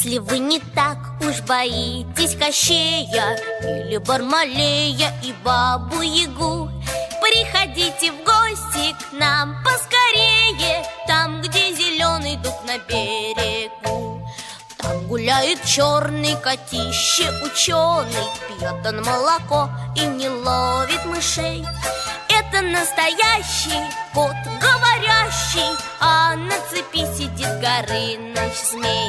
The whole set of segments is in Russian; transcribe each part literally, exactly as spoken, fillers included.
Если вы не так уж боитесь Кощея или Бармалея и Бабу-Ягу, приходите в гости к нам поскорее, там, где зеленый дуб на берегу. Там гуляет черный котище ученый, пьет он молоко и не ловит мышей. Это настоящий кот говорящий, а на цепи сидит Горыныч змей.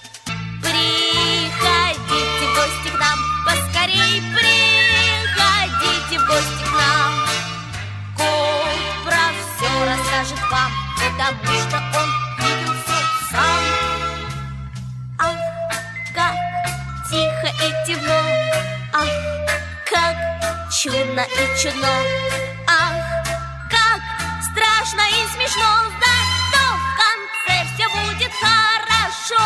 Приходите в гости к нам, поскорей приходите в гости к нам. Кот про все расскажет вам, потому что он видел все сам. Ах, как тихо и темно, ах, как чудно и чудно, ах, как страшно и смешно. Зато в конце все будет хорошо.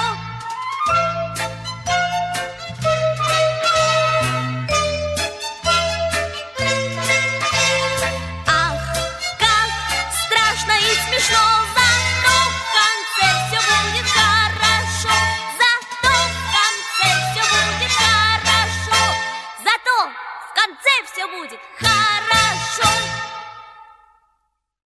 Ах, как страшно и смешно.